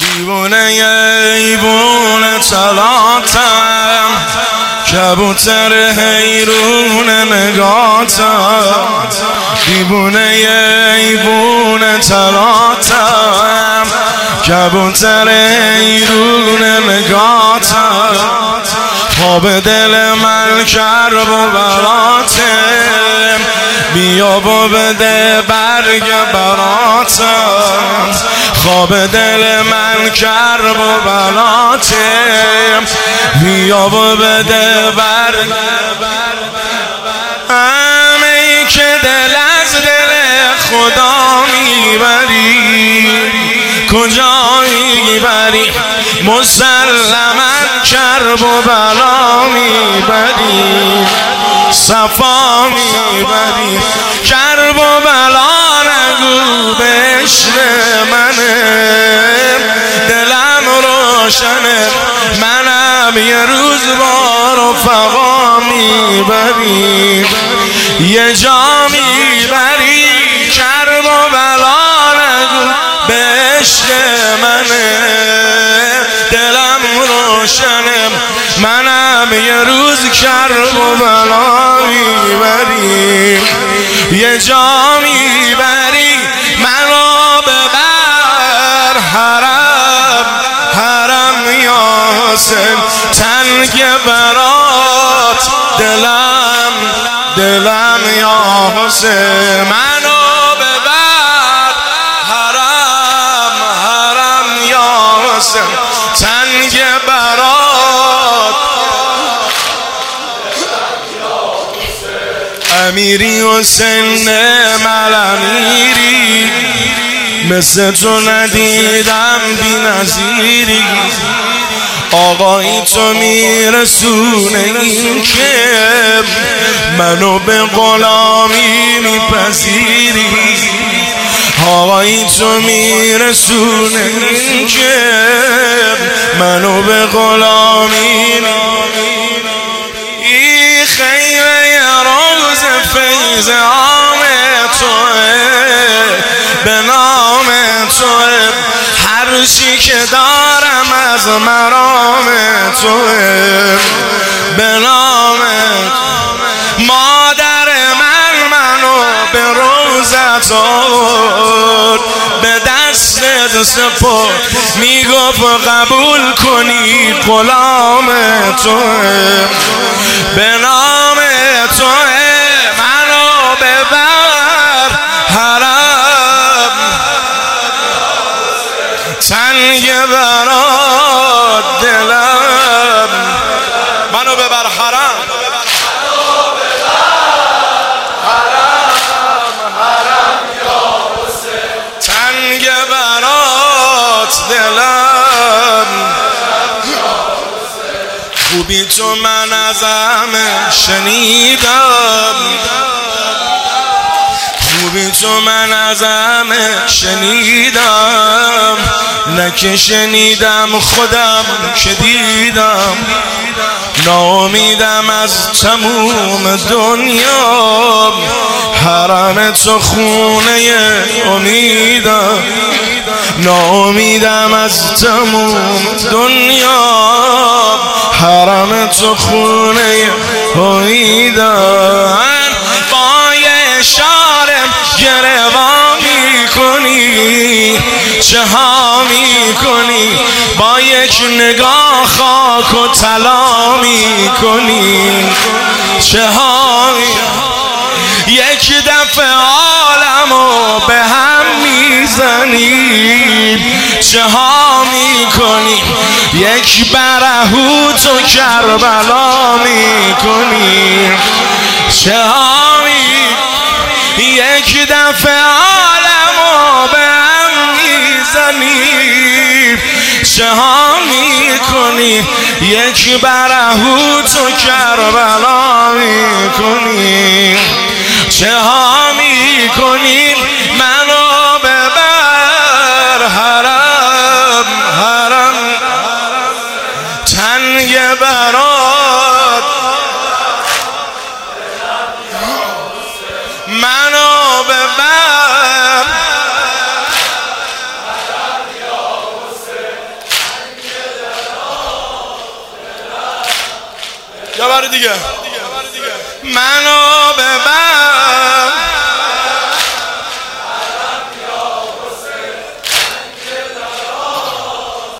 دیوونه ایوونه طلاتم، کبوتر حیرون نگاتم. دیوونه ایوونه طلاتم، کبوتر حیرون نگاتم. خواب دل من کرب و براتم، بیا و بده برگ براتم. خواب دل من کرب و براتم، بیا و بده برگ. همه که دل از دل خدا میبری، کجا میبری؟ مسلما کرب و بلا میبری، صفا میبری. کرب و بلا نگو به عشق منه، دلم روشنه، منم یه روز با رفقا میبری، یه جا میبری. کرب و بلا نگو به عشق منه، دلم روشنه، منم یه روز کرب و بلا میبری، یه جا میبری. منو ببر حرم، حرم یا حسین، تنگ برات دلم، دلم یا حسین. منو ببر حرم، حرم یا حسین، تنگ برات. امیری حسین ملامیری، مثل تو ندیدم بی نظیری. آقایی تو میرسونه این که منو به غلامی میپذیری. آقایی تو میرسونه این که منو به غلامی. این خیره روز فیض عام توه، به نام توه، هر چی که دارم از مرام توه، به نام. مادر منو به روزت آورد، به دستت سپرد، میگفت قبول کنی غلام توه، به نام توه. منو ببر حرم، تنگ برات دلم. منو ببر حرم، تنگ برات دلم. خوبی تو من ازم شنیدم، خوبی تو من ازم شنیدم، نه که شنیدم خودم که دیدم. ناامیدم از تموم دنیا، حرم تو خونه امیدم. ناامیدم از تموم دنیا، حرم تو خونه امیدم. با یه اشاره گروا میکنی، چه ها میکنی؟ با یک نگاه خاک و طلا میکنی، چه ها؟ یک دفعه عالمو به هم میزنی، چه ها میکنی؟ یک برهوت و کربلا میکنی، چه ها میکنی؟ یک دفعه عالمو به هم میزنی، چه ها میکنی؟ یک برهوت و کربلا میکنی، چه ها میکنی؟ منو ببر حرم، حرم تنگ برات. منو ببر یا بار دیگه منو